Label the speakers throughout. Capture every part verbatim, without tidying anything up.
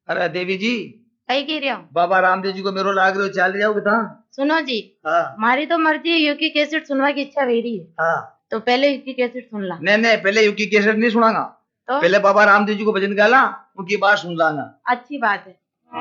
Speaker 1: अरे देवी जी
Speaker 2: कई कह रहे हो
Speaker 1: बाबा रामदेव जी को मेरो लाग रहे हो चाल जाओगे था।
Speaker 2: सुनो जी।
Speaker 1: हाँ
Speaker 2: मारी तो मर्जी है यूकी कैसेट सुनवा की इच्छा मेरी है।
Speaker 1: हाँ
Speaker 2: तो पहले यूकी कैसेट सुन ला।
Speaker 1: नहीं नहीं पहले यूकी कैसेट नहीं सुनागा
Speaker 2: तो
Speaker 1: पहले बाबा रामदेव जी को भजन गाला उनकी बात सुन लाना।
Speaker 2: अच्छी बात है।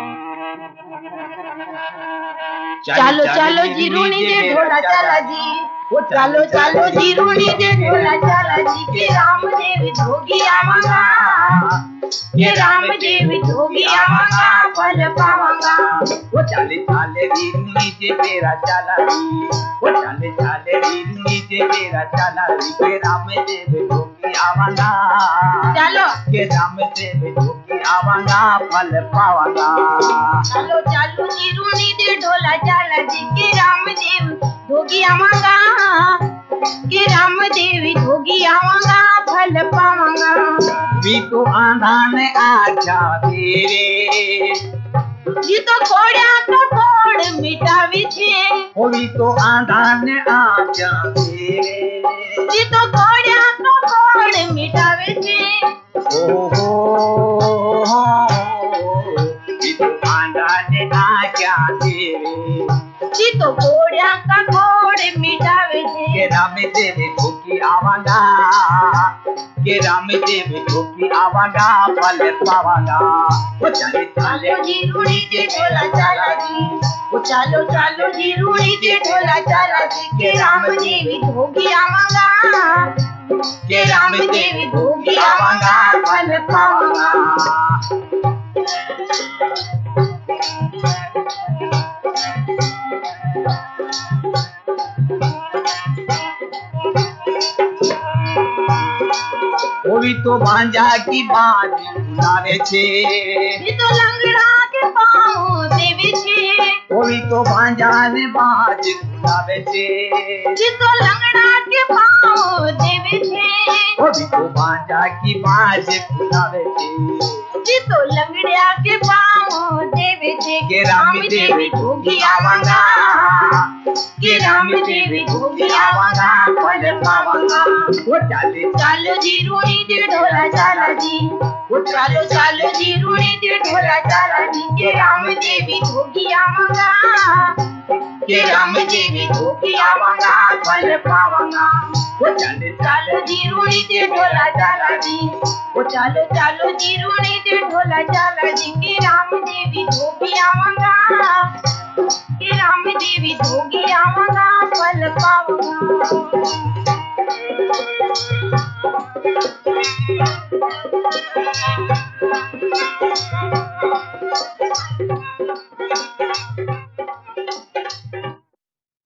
Speaker 2: चालो चालो जी रूनी दे ढोला चाला जी वो चालो चालो जी रूनी दे ढोला चाला जी के राम देव जोगी आवांगा के राम देव जोगी आवांगा फल पावांगा
Speaker 1: वो चाले चाले जी रूनी दे तेरा चाला जी वो चाले चाले जी रूनी दे तेरा चाला जी के राम देव जोगी आवांगा
Speaker 2: चलो
Speaker 1: के राम देव जोगी आवांगा फल पावांगा।
Speaker 2: चालो चालो जी रूनी दे ढोला चाला जी के राम देव जोगी आवांगा के राम देव जोगी आवांगा फल पावांगा।
Speaker 1: भी तो आंधान आजा तेरे
Speaker 2: जी तो खोड़ा का खोड़ मिटावी छे
Speaker 1: ओ भी तो आंधान आजा तेरे
Speaker 2: जी तो खोड़ा का खोड़ मिटावे छे
Speaker 1: ओ हो भी तो आंधान आजा तेरे
Speaker 2: जी तो खोड़ा का खोड़ मिटावे छे
Speaker 1: के राम देव जोगी आवांगा के राम देव जोगी आवांगा फल पावांगा। वो चले चले
Speaker 2: चालो जी रूनी दे ढोला चाला जी वो चालो चालो जी रूनी दे ढोला चाला जी के राम देव जोगी आवांगा
Speaker 1: के राम देव जोगी आवांगा फल पावांगा। वो भी तो भांजा की बात बुलावे छे
Speaker 2: जी तो लंगड़ा के पाँव देवे छे
Speaker 1: वो भी तो भांजा ने बाज बुलावे छे
Speaker 2: जी तो लंगड़ा के पाँव देवे छे
Speaker 1: वो भी तो भांजा की बाज बुलावे छे
Speaker 2: जी तो लंगड़ा के पाँव देवे छे
Speaker 1: के राम देव जोगी आवांगा के राम देव जोगी आवांगा फल पावांगा। वो चाले
Speaker 2: चालो जी रूनी दे ढोला चाला जी वो चालो चालो जी रूनी दे ढोला चाला जी के राम देवी जोगी आवांगा
Speaker 1: के राम देव जोगी आवांगा फल पावांगा। वो चाले
Speaker 2: चालो जी रूनी दे ढोला चाला जी वो चालो चालो जी रूनी दे ढोला चाला जी के राम देवी जोगी आवांगा के राम देवी जोगी आवांगा फल पावांगा।